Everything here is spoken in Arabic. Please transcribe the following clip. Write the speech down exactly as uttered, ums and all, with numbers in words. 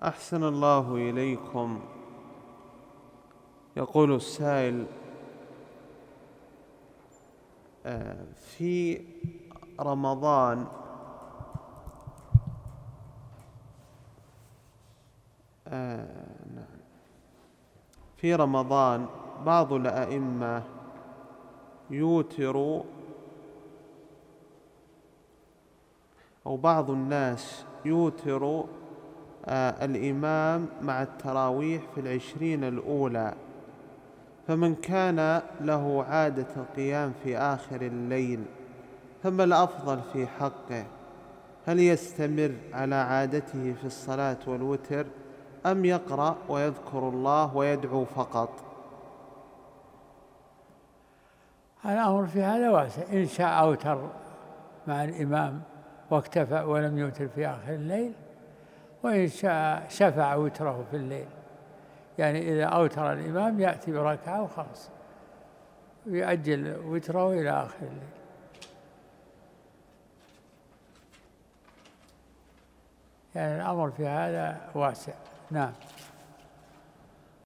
أحسن الله إليكم. يقول السائل: في رمضان في رمضان بعض الأئمة يوتر أو بعض الناس يوتر الإمام مع التراويح في العشرين الأولى، فمن كان له عادة القيام في آخر الليل فما الأفضل في حقه؟ هل يستمر على عادته في الصلاة والوتر أم يقرأ ويذكر الله ويدعو فقط؟ الأمر في هذا واسع، إن شاء أوتر مع الإمام واكتفى ولم يوتر في آخر الليل، وإن شاء شفع وتره في الليل، يعني إذا أوتر الإمام يأتي بركعة وخلاص ويؤجل وتره إلى آخر الليل. يعني الأمر في هذا واسع. نعم.